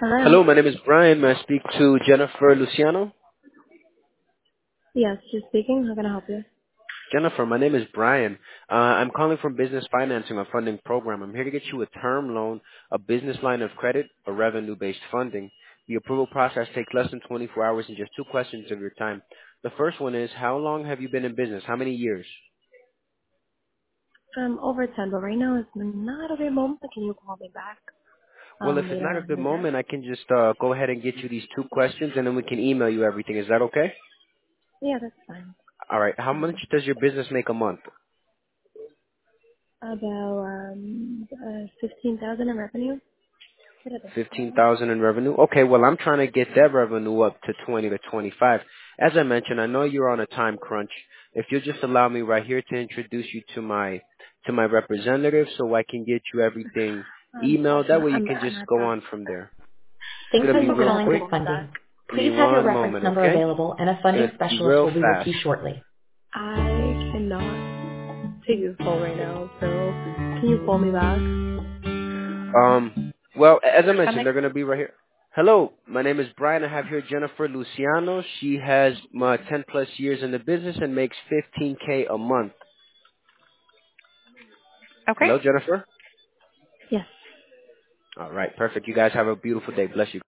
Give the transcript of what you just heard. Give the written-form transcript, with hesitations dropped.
Hello. Hello, my name is Brian. May I speak to Jennifer Luciano? Yes, she's speaking. How can I help you? Jennifer, my name is Brian. I'm calling from Business Financing, a funding program. I'm here to get you a term loan, a business line of credit, or revenue-based funding. The approval process takes less than 24 hours and just two questions of your time. The first one is, how long have you been in business? How many years? Over 10, but right now it's not a good moment. Can you call me back Well, if it's later not a on in good the day? moment, I can just go ahead and get you these two questions, and then we can email you everything. Is that okay? Yeah, that's fine. All right. How much does your business make a month? About 15,000 in revenue. 15,000 in revenue. Okay, well, I'm trying to get that revenue up to 20 to 25. As I mentioned, I know you're on a time crunch. If you'll just allow me right here to introduce you to my representative, so I can get you everything emailed. That way, you can just I'm at go that. on from there. It's Thanks gonna for be real calling quick. Quick Funding. Give me Please have your one reference moment, number okay? available and a It's funding gonna be specialist real will be with fast. you shortly. I cannot take this call right now, so can you call me back? Well, as I mentioned, they're gonna be right here. Hello, my name is Brian. I have here Jennifer Luciano. She has 10 plus years in the business and makes 15K a month. Okay. Hello, Jennifer. Yes. All right, perfect. You guys have a beautiful day. Bless you.